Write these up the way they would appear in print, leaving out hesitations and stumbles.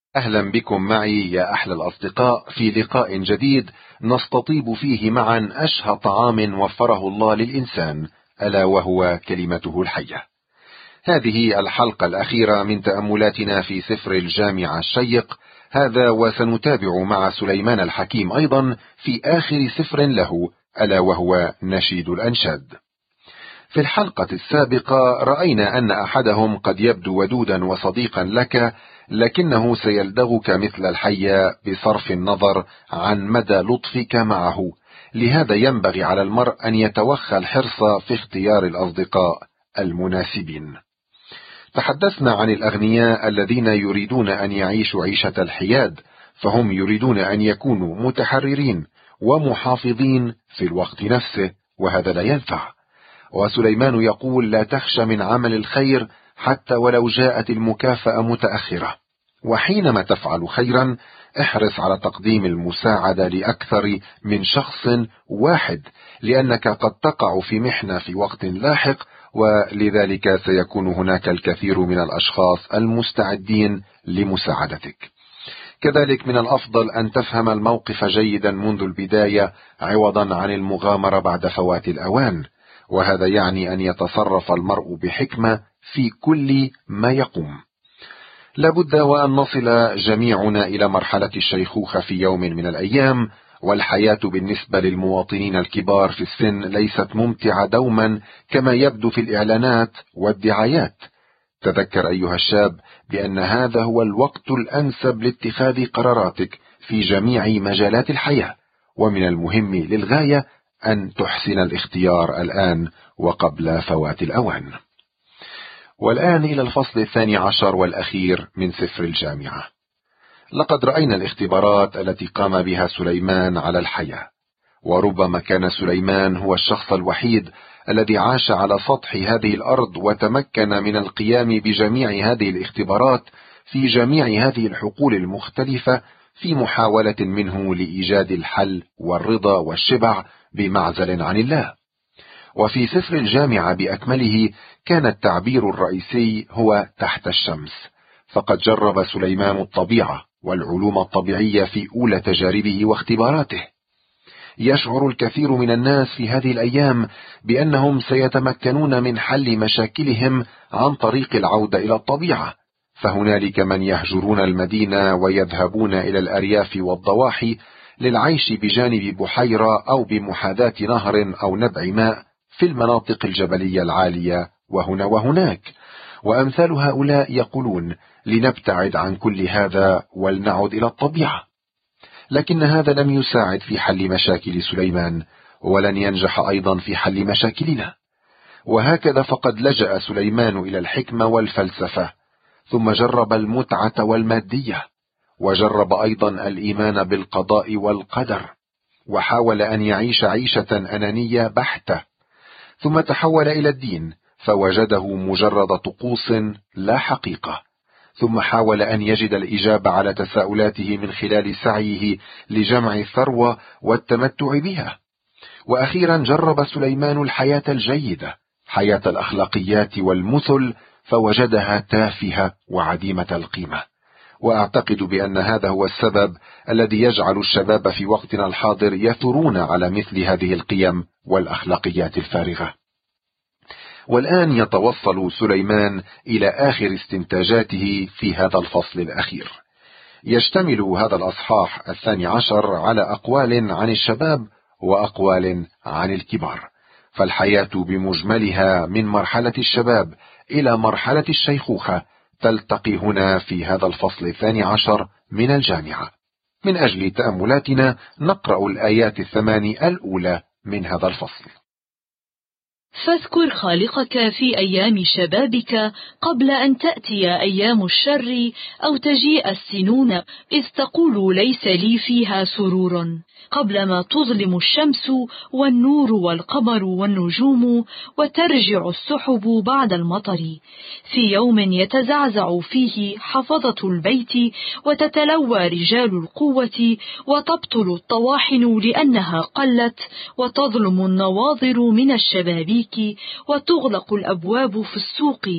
أهلا بكم معي يا أحلى الأصدقاء في لقاء جديد نستطيب فيه معا أشهى طعام وفره الله للإنسان، ألا وهو كلمته الحية. هذه الحلقة الأخيرة من تأملاتنا في سفر الجامعة الشيق هذا، وسنتابع مع سليمان الحكيم أيضا في آخر سفر له، ألا وهو نشيد الأنشاد. في الحلقة السابقة رأينا أن أحدهم قد يبدو ودودا وصديقا لك، لكنه سيلدغك مثل الحية بصرف النظر عن مدى لطفك معه. لهذا ينبغي على المرء أن يتوخى الحرص في اختيار الأصدقاء المناسبين. تحدثنا عن الأغنياء الذين يريدون أن يعيشوا عيشة الحياد، فهم يريدون أن يكونوا متحررين ومحافظين في الوقت نفسه، وهذا لا ينفع. وسليمان يقول: لا تخشى من عمل الخير حتى ولو جاءت المكافأة متأخرة، وحينما تفعل خيرا احرص على تقديم المساعدة لأكثر من شخص واحد، لأنك قد تقع في محنة في وقت لاحق، ولذلك سيكون هناك الكثير من الأشخاص المستعدين لمساعدتك. كذلك من الأفضل أن تفهم الموقف جيدا منذ البداية عوضا عن المغامرة بعد فوات الأوان، وهذا يعني أن يتصرف المرء بحكمة في كل ما يقوم. لابد وأن نصل جميعنا إلى مرحلة الشيخوخة في يوم من الأيام، والحياة بالنسبة للمواطنين الكبار في السن ليست ممتعة دوما كما يبدو في الإعلانات والدعايات. تذكر أيها الشاب بأن هذا هو الوقت الأنسب لاتخاذ قراراتك في جميع مجالات الحياة، ومن المهم للغاية أن تحسن الاختيار الآن وقبل فوات الأوان. والآن إلى الفصل 12 والأخير من سفر الجامعة. لقد رأينا الاختبارات التي قام بها سليمان على الحياة، وربما كان سليمان هو الشخص الوحيد الذي عاش على سطح هذه الأرض وتمكن من القيام بجميع هذه الاختبارات في جميع هذه الحقول المختلفة، في محاولة منه لإيجاد الحل والرضا والشبع بمعزل عن الله. وفي سفر الجامعة بأكمله كان التعبير الرئيسي هو تحت الشمس، فقد جرب سليمان الطبيعة والعلوم الطبيعية في أولى تجاربه واختباراته. يشعر الكثير من الناس في هذه الأيام بأنهم سيتمكنون من حل مشاكلهم عن طريق العودة إلى الطبيعة، فهنالك من يهجرون المدينة ويذهبون إلى الأرياف والضواحي للعيش بجانب بحيرة أو بمحاذاة نهر أو نبع ماء في المناطق الجبلية العالية وهنا وهناك. وأمثال هؤلاء يقولون: لنبتعد عن كل هذا ولنعد إلى الطبيعة. لكن هذا لم يساعد في حل مشاكل سليمان، ولن ينجح أيضا في حل مشاكلنا. وهكذا فقد لجأ سليمان إلى الحكمة والفلسفة، ثم جرب المتعة والمادية، وجرب أيضا الإيمان بالقضاء والقدر، وحاول أن يعيش عيشة أنانية بحتة، ثم تحول إلى الدين فوجده مجرد طقوس لا حقيقة، ثم حاول أن يجد الإجابة على تساؤلاته من خلال سعيه لجمع الثروة والتمتع بها. وأخيرا جرب سليمان الحياة الجيدة، حياة الأخلاقيات والمثل، فوجدها تافهة وعديمة القيمة. وأعتقد بأن هذا هو السبب الذي يجعل الشباب في وقتنا الحاضر يثورون على مثل هذه القيم والأخلاقيات الفارغة. والآن يتوصل سليمان إلى آخر استنتاجاته في هذا الفصل الأخير. يشتمل هذا الأصحاح 12 على أقوال عن الشباب وأقوال عن الكبار، فالحياة بمجملها من مرحلة الشباب إلى مرحلة الشيخوخة تلتقي هنا في هذا الفصل 12 من الجامعة. من أجل تأملاتنا نقرأ الآيات 8 الأولى من هذا الفصل. فاذكر خالقك في أيام شبابك قبل أن تأتي أيام الشر أو تجيء السنون، إذ تقول ليس لي فيها سرور، قبل ما تظلم الشمس والنور والقمر والنجوم وترجع السحب بعد المطر، في يوم يتزعزع فيه حفظة البيت وتتلوى رجال القوة وتبطل الطواحن لأنها قلت وتظلم النواظر من الشبابيك وتغلق الأبواب في السوق،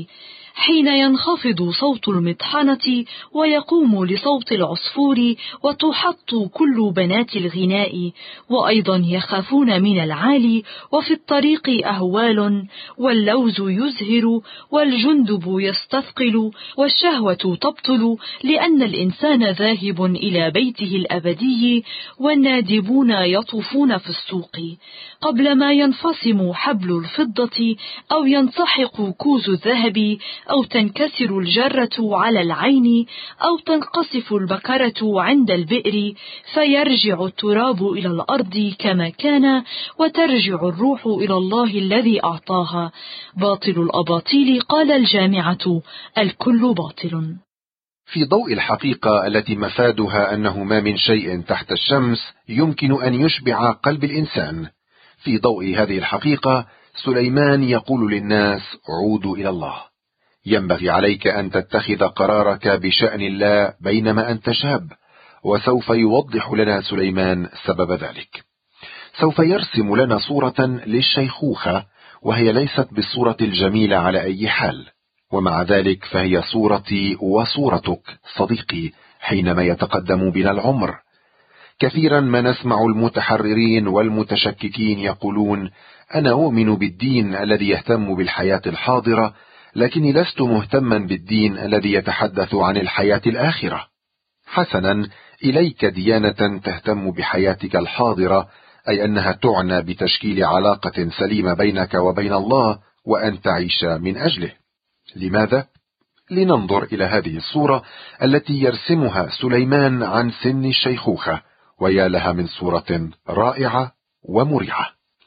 حين ينخفض صوت المطحنة ويقوم لصوت العصفور وتحط كل بنات الغناء، وأيضا يخافون من العالي، وفي الطريق أهوال، واللوز يزهر، والجندب يستثقل، والشهوة تبطل، لأن الإنسان ذاهب إلى بيته الأبدي، والنادبون يطوفون في السوق. قبل ما ينفصم حبل الفضة أو ينسحق كوز الذهب أو تنكسر الجرة على العين أو تنقصف البكرة عند البئر، فيرجع التراب إلى الأرض كما كان، وترجع الروح إلى الله الذي أعطاها. باطل الأباطيل، قال الجامعة، الكل باطل. في ضوء الحقيقة التي مفادها أنه ما من شيء تحت الشمس يمكن أن يشبع قلب الإنسان، في ضوء هذه الحقيقة سليمان يقول للناس: عودوا إلى الله. ينبغي عليك أن تتخذ قرارك بشأن الله بينما أنت شاب، وسوف يوضح لنا سليمان سبب ذلك. سوف يرسم لنا صورة للشيخوخة، وهي ليست بالصورة الجميلة على أي حال، ومع ذلك فهي صورتي وصورتك صديقي حينما يتقدم بنا العمر. كثيرا ما نسمع المتحررين والمتشككين يقولون: أنا أؤمن بالدين الذي يهتم بالحياة الحاضرة، لكني لست مهتما بالدين الذي يتحدث عن الحياة الآخرة. حسنا، إليك ديانة تهتم بحياتك الحاضرة، أي أنها تعنى بتشكيل علاقة سليمة بينك وبين الله، وأن تعيش من أجله. لماذا؟ لننظر إلى هذه الصورة التي يرسمها سليمان عن سن الشيخوخة، ويا لها من صورة رائعة ومريعة.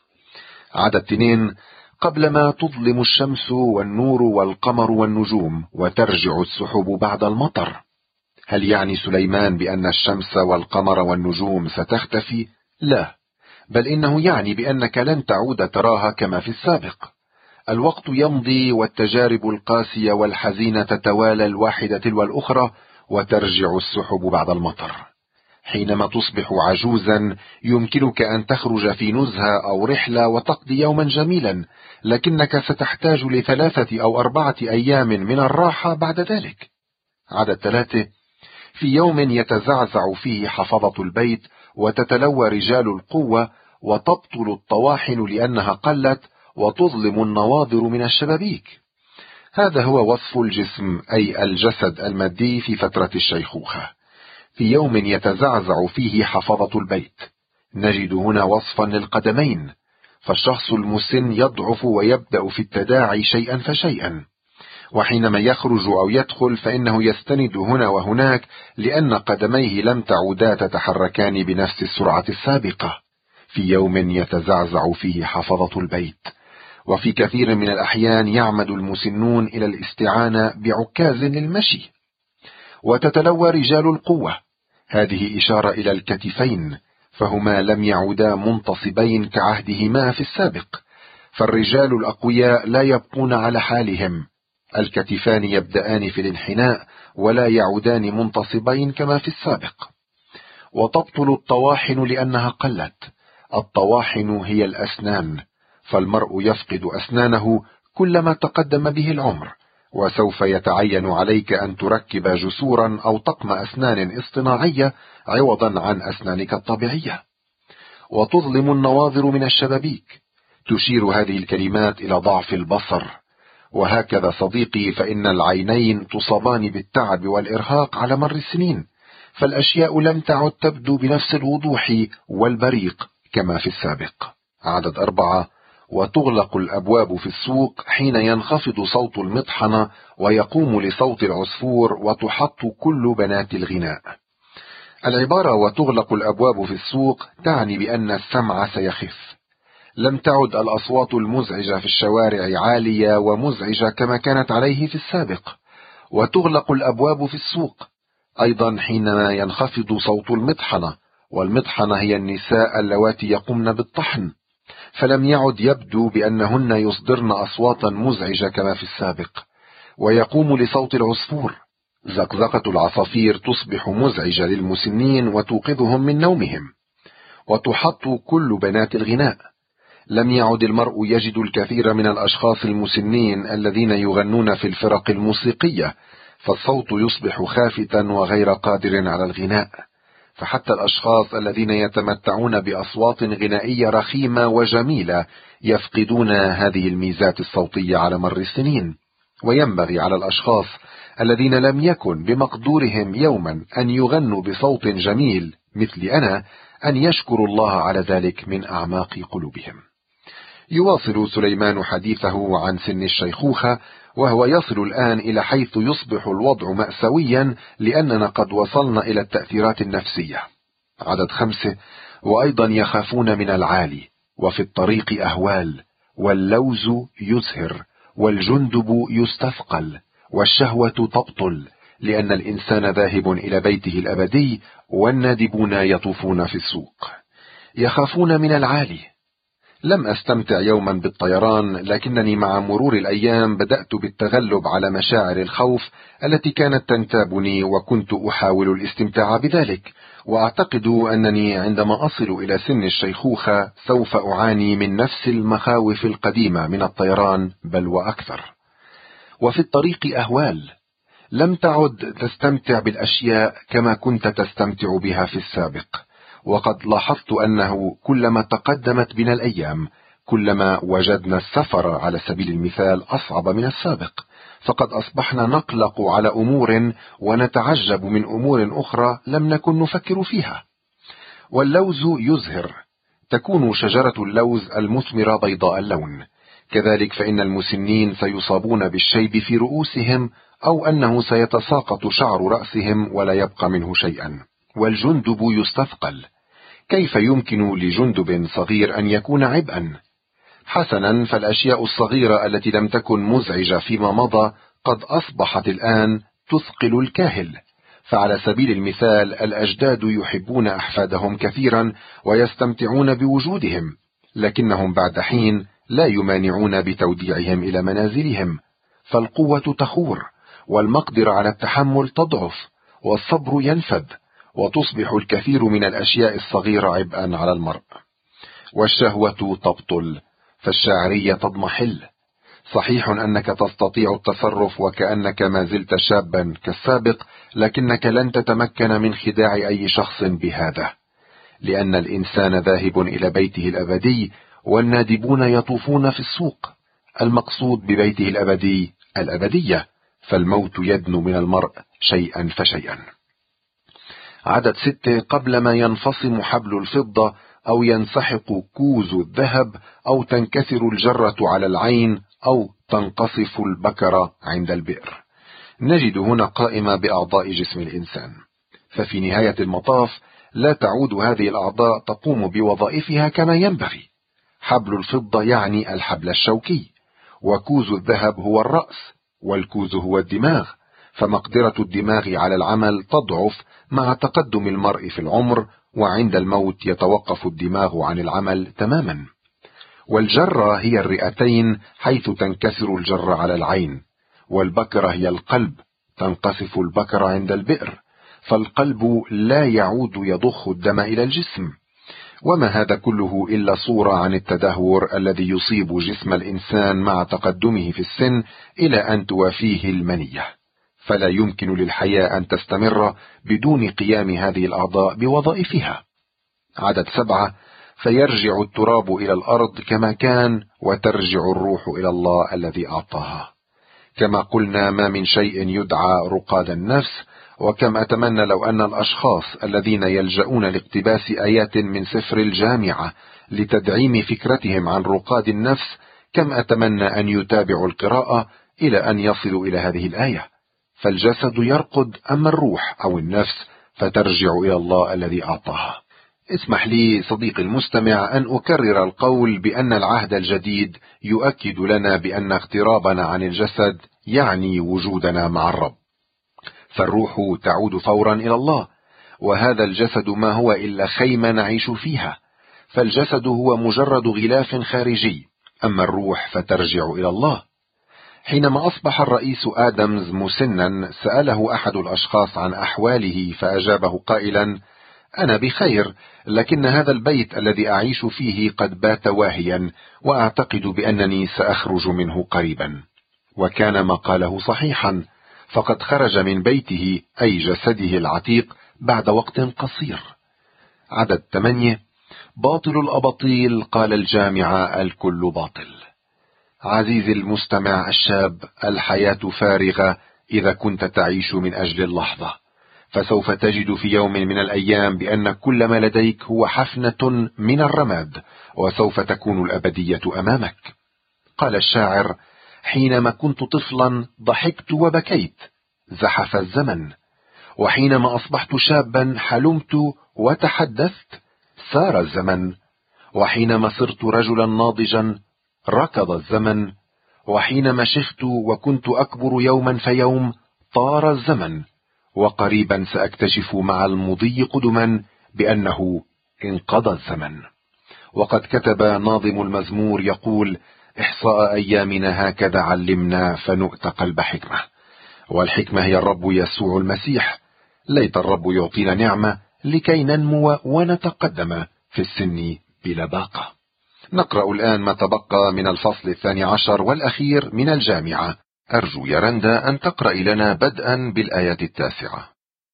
عدد 2: قبل ما تظلم الشمس والنور والقمر والنجوم وترجع السحب بعد المطر. هل يعني سليمان بأن الشمس والقمر والنجوم ستختفي؟ لا، بل إنه يعني بأنك لن تعود تراها كما في السابق. الوقت يمضي والتجارب القاسية والحزينة تتوالى الواحدة تلو الأخرى، وترجع السحب بعد المطر. حينما تصبح عجوزا يمكنك أن تخرج في نزهة أو رحلة وتقضي يوما جميلا، لكنك ستحتاج ل3 أو 4 أيام من الراحة بعد ذلك. عدد 3: في يوم يتزعزع فيه حفظة البيت، وتتلوى رجال القوة، وتبطل الطواحن لأنها قلت، وتظلم النواظر من الشبابيك. هذا هو وصف الجسم، أي الجسد المادي في فترة الشيخوخة. في يوم يتزعزع فيه حفظة البيت. نجد هنا وصفا للقدمين، فالشخص المسن يضعف ويبدأ في التداعي شيئا فشيئا، وحينما يخرج أو يدخل فإنه يستند هنا وهناك، لأن قدميه لم تعودا تتحركان بنفس السرعة السابقة. في يوم يتزعزع فيه حفظة البيت. وفي كثير من الأحيان يعمد المسنون إلى الاستعانة بعكاز للمشي. وتتلوى رجال القوة، هذه إشارة إلى الكتفين، فهما لم يعودا منتصبين كعهدهما في السابق، فالرجال الأقوياء لا يبقون على حالهم. الكتفان يبدأان في الانحناء ولا يعودان منتصبين كما في السابق. وتبطل الطواحن لأنها قلت. الطواحن هي الأسنان، فالمرء يفقد أسنانه كلما تقدم به العمر، وسوف يتعين عليك أن تركب جسورا أو طقم أسنان اصطناعية عوضا عن أسنانك الطبيعية. وتظلم النواظر من الشبابيك. تشير هذه الكلمات إلى ضعف البصر. وهكذا صديقي، فإن العينين تصابان بالتعب والإرهاق على مر السنين، فالأشياء لم تعد تبدو بنفس الوضوح والبريق كما في السابق. عدد 4: وتغلق الأبواب في السوق حين ينخفض صوت المطحنة ويقوم لصوت العصفور، وتحط كل بنات الغناء. العبارة وتغلق الأبواب في السوق تعني بأن السمع سيخف. لم تعد الأصوات المزعجة في الشوارع عالية ومزعجة كما كانت عليه في السابق. وتغلق الأبواب في السوق أيضا حينما ينخفض صوت المطحنة، والمطحنة هي النساء اللواتي يقمن بالطحن، فلم يعد يبدو بأنهن يصدرن أصواتا مزعجة كما في السابق. ويقوم لصوت العصفور. زقزقة العصافير تصبح مزعجة للمسنين وتوقظهم من نومهم. وتحط كل بنات الغناء. لم يعد المرء يجد الكثير من الأشخاص المسنين الذين يغنون في الفرق الموسيقية، فالصوت يصبح خافتا وغير قادر على الغناء. فحتى الأشخاص الذين يتمتعون بأصوات غنائية رخيمة وجميلة يفقدون هذه الميزات الصوتية على مر السنين. وينبغي على الأشخاص الذين لم يكن بمقدورهم يوما أن يغنوا بصوت جميل مثل أنا أن يشكروا الله على ذلك من أعماق قلوبهم. يواصل سليمان حديثه عن سن الشيخوخة، وهو يصل الآن إلى حيث يصبح الوضع مأساويا لأننا قد وصلنا إلى التأثيرات النفسية. عدد 5: وأيضا يخافون من العالي، وفي الطريق أهوال، واللوز يزهر، والجندب يستثقل، والشهوة تبطل، لأن الإنسان ذاهب إلى بيته الأبدي، والنادبون يطوفون في السوق. يخافون من العالي. لم أستمتع يوما بالطيران، لكنني مع مرور الأيام بدأت بالتغلب على مشاعر الخوف التي كانت تنتابني، وكنت أحاول الاستمتاع بذلك، وأعتقد أنني عندما أصل إلى سن الشيخوخة سوف أعاني من نفس المخاوف القديمة من الطيران بل وأكثر. وفي الطريق أهوال. لم تعد تستمتع بالأشياء كما كنت تستمتع بها في السابق، وقد لاحظت أنه كلما تقدمت بنا الأيام كلما وجدنا السفر على سبيل المثال أصعب من السابق، فقد أصبحنا نقلق على أمور ونتعجب من أمور أخرى لم نكن نفكر فيها. واللوز يزهر. تكون شجرة اللوز المثمرة بيضاء اللون. كذلك فإن المسنين سيصابون بالشيب في رؤوسهم، أو أنه سيتساقط شعر رأسهم ولا يبقى منه شيئا. والجندب يستثقل. كيف يمكن لجندب صغير أن يكون عبئا؟ حسنا، فالأشياء الصغيرة التي لم تكن مزعجة فيما مضى قد أصبحت الآن تثقل الكاهل. فعلى سبيل المثال الأجداد يحبون أحفادهم كثيرا ويستمتعون بوجودهم، لكنهم بعد حين لا يمانعون بتوديعهم إلى منازلهم، فالقوة تخور، والمقدرة على التحمل تضعف، والصبر ينفد، وتصبح الكثير من الأشياء الصغيرة عبئا على المرء. والشهوة تبطل، فالشاعرية تضمحل. صحيح أنك تستطيع التصرف وكأنك ما زلت شابا كالسابق، لكنك لن تتمكن من خداع أي شخص بهذا، لأن الإنسان ذاهب إلى بيته الأبدي، والنادبون يطوفون في السوق. المقصود ببيته الأبدي الأبدية، فالموت يدنو من المرء شيئا فشيئا. عدد 6: قبل ما ينفصم حبل الفضة، أو ينسحق كوز الذهب، أو تنكسر الجرة على العين، أو تنقصف البكرة عند البئر. نجد هنا قائمة بأعضاء جسم الإنسان، ففي نهاية المطاف لا تعود هذه الأعضاء تقوم بوظائفها كما ينبغي. حبل الفضة يعني الحبل الشوكي، وكوز الذهب هو الرأس، والكوز هو الدماغ، فمقدرة الدماغ على العمل تضعف مع تقدم المرء في العمر، وعند الموت يتوقف الدماغ عن العمل تماما. والجرة هي الرئتين حيث تنكسر الجرة على العين، والبكرة هي القلب، تنقصف البكرة عند البئر، فالقلب لا يعود يضخ الدم إلى الجسم. وما هذا كله إلا صورة عن التدهور الذي يصيب جسم الإنسان مع تقدمه في السن إلى أن توافيه المنية، فلا يمكن للحياة أن تستمر بدون قيام هذه الأعضاء بوظائفها. عدد 7: فيرجع التراب إلى الأرض كما كان، وترجع الروح إلى الله الذي أعطاها. كما قلنا ما من شيء يدعى رقاد النفس، وكم أتمنى لو أن الأشخاص الذين يلجؤون لاقتباس آيات من سفر الجامعة لتدعيم فكرتهم عن رقاد النفس، كم أتمنى أن يتابعوا القراءة إلى أن يصلوا إلى هذه الآية: فالجسد يرقد، أما الروح أو النفس فترجع إلى الله الذي أعطاها. اسمح لي صديقي المستمع أن أكرر القول بأن العهد الجديد يؤكد لنا بأن اقترابنا عن الجسد يعني وجودنا مع الرب، فالروح تعود فورا إلى الله، وهذا الجسد ما هو إلا خيمة نعيش فيها، فالجسد هو مجرد غلاف خارجي، أما الروح فترجع إلى الله. حينما أصبح الرئيس آدمز مسنا، سأله أحد الأشخاص عن أحواله، فأجابه قائلا: أنا بخير، لكن هذا البيت الذي أعيش فيه قد بات واهيا، وأعتقد بأنني سأخرج منه قريبا. وكان ما قاله صحيحا، فقد خرج من بيته أي جسده العتيق بعد وقت قصير. عدد 8. باطل الأباطيل قال الجامع الكل باطل. عزيزي المستمع الشاب، الحياة فارغة إذا كنت تعيش من أجل اللحظة، فسوف تجد في يوم من الأيام بأن كل ما لديك هو حفنة من الرماد، وسوف تكون الأبدية أمامك. قال الشاعر: حينما كنت طفلا ضحكت وبكيت، زحف الزمن، وحينما أصبحت شابا حلمت وتحدثت، سار الزمن، وحينما صرت رجلا ناضجا ركض الزمن، وحينما شخت وكنت أكبر يوما فيوم طار الزمن، وقريبا سأكتشف مع المضي قدما بأنه انقضى الزمن. وقد كتب ناظم المزمور يقول: إحصاء أيامنا هكذا علمنا فنؤت قلب حكمة. والحكمة هي الرب يسوع المسيح. ليت الرب يعطينا نعمة لكي ننمو ونتقدم في السن بلا باقة. نقرأ الآن ما تبقى من الفصل 12 والأخير من الجامعة. أرجو يا رندا أن تقرأ لنا بدءا بالآية 9.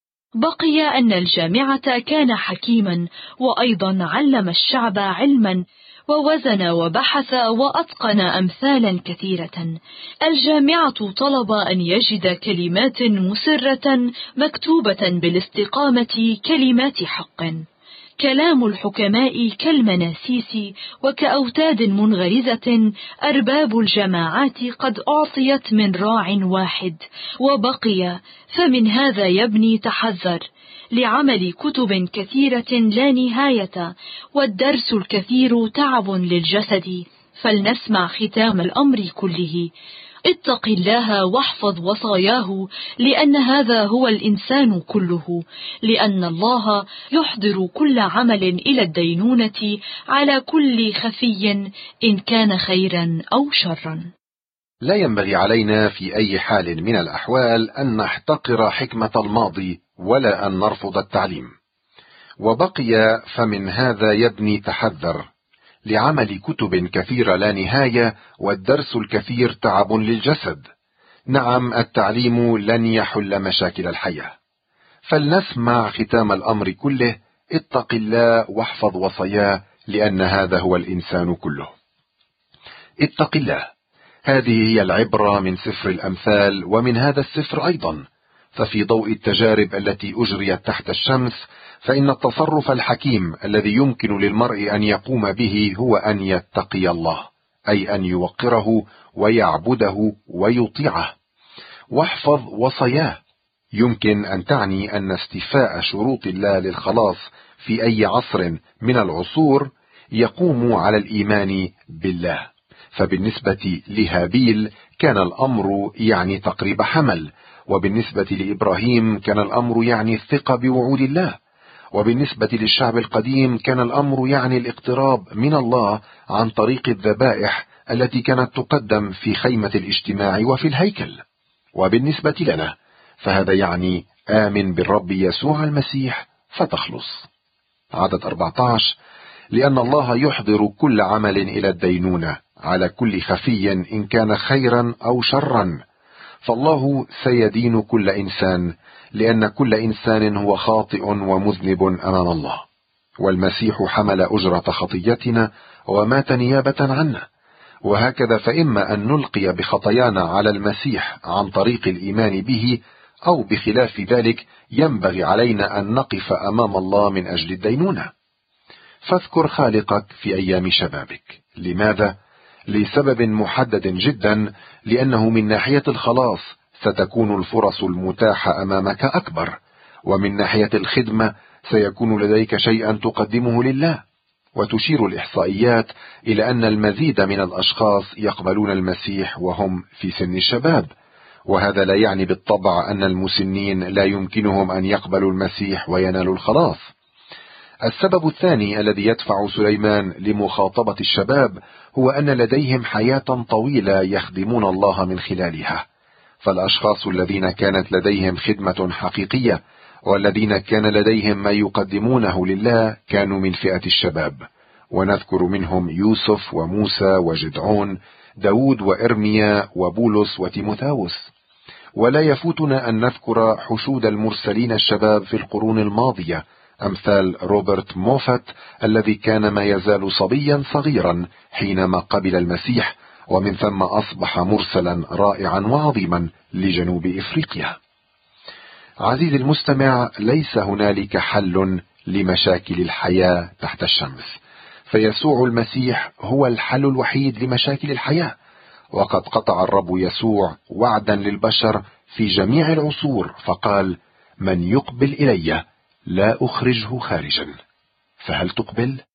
بقي أن الجامعة كان حكيما، وأيضا علم الشعب علما، ووزن وبحث وأتقن أمثالا كثيرة. الجامعة طلب أن يجد كلمات مسرة مكتوبة بالاستقامة، كلمات حق. كلام الحكماء كالمناسيس وكأوتاد منغرزة. أرباب الجماعات قد أعطيت من راع واحد، وبقي فمن هذا يبني تحذر. لعمل كتب كثيرة لا نهاية، والدرس الكثير تعب للجسد. فلنسمع ختام الأمر كله: اتق الله واحفظ وصاياه، لأن هذا هو الإنسان كله، لأن الله يحضر كل عمل إلى الدينونة على كل خفي، إن كان خيرا أو شرا. لا ينبغي علينا في أي حال من الأحوال أن نحتقر حكمة الماضي ولا أن نرفض التعليم. وبقي فمن هذا يبني تحذر. لعمل كتب كثيرة لا نهاية، والدرس الكثير تعب للجسد. نعم، التعليم لن يحل مشاكل الحياة. فلنسمع ختام الأمر كله: اتق الله واحفظ وصاياه، لأن هذا هو الإنسان كله. اتق الله، هذه هي العبرة من سفر الأمثال ومن هذا السفر أيضا. ففي ضوء التجارب التي أجريت تحت الشمس، فإن التصرف الحكيم الذي يمكن للمرء أن يقوم به هو أن يتقي الله، أي أن يوقره ويعبده ويطيعه. واحفظ وصاياه يمكن أن تعني أن استيفاء شروط الله للخلاص في أي عصر من العصور يقوم على الإيمان بالله. فبالنسبة لهابيل كان الأمر يعني تقريب حمل، وبالنسبة لإبراهيم كان الأمر يعني الثقة بوعود الله، وبالنسبة للشعب القديم كان الأمر يعني الاقتراب من الله عن طريق الذبائح التي كانت تقدم في خيمة الاجتماع وفي الهيكل. وبالنسبة لنا فهذا يعني آمن بالرب يسوع المسيح فتخلص. عدد 14: لأن الله يحضر كل عمل إلى الدينونة على كل خفي، إن كان خيرا أو شرا. فالله سيدين كل إنسان، لأن كل إنسان هو خاطئ ومذنب أمام الله، والمسيح حمل أجرة خطيتنا ومات نيابة عنا. وهكذا فإما أن نلقي بخطايانا على المسيح عن طريق الإيمان به، أو بخلاف ذلك ينبغي علينا أن نقف أمام الله من أجل الدينونة. فاذكر خالقك في أيام شبابك. لماذا؟ لسبب محدد جدا، لأنه من ناحية الخلاص ستكون الفرص المتاحة أمامك أكبر، ومن ناحية الخدمة سيكون لديك شيئا تقدمه لله. وتشير الإحصائيات إلى أن المزيد من الأشخاص يقبلون المسيح وهم في سن الشباب، وهذا لا يعني بالطبع أن المسنين لا يمكنهم أن يقبلوا المسيح وينالوا الخلاص. السبب الثاني الذي يدفع سليمان لمخاطبة الشباب هو أن لديهم حياة طويلة يخدمون الله من خلالها. فالأشخاص الذين كانت لديهم خدمة حقيقية والذين كان لديهم ما يقدمونه لله كانوا من فئة الشباب، ونذكر منهم يوسف وموسى وجدعون، داود وإرميا وبولس وتيموثاوس. ولا يفوتنا أن نذكر حشود المرسلين الشباب في القرون الماضية، أمثال روبرت موفات الذي كان ما يزال صبيا صغيرا حينما قبل المسيح، ومن ثم أصبح مرسلا رائعا وعظيما لجنوب إفريقيا. عزيزي المستمع، ليس هنالك حل لمشاكل الحياة تحت الشمس، فيسوع المسيح هو الحل الوحيد لمشاكل الحياة، وقد قطع الرب يسوع وعدا للبشر في جميع العصور، فقال: من يقبل إلي لا أخرجه خارجا. فهل تقبل؟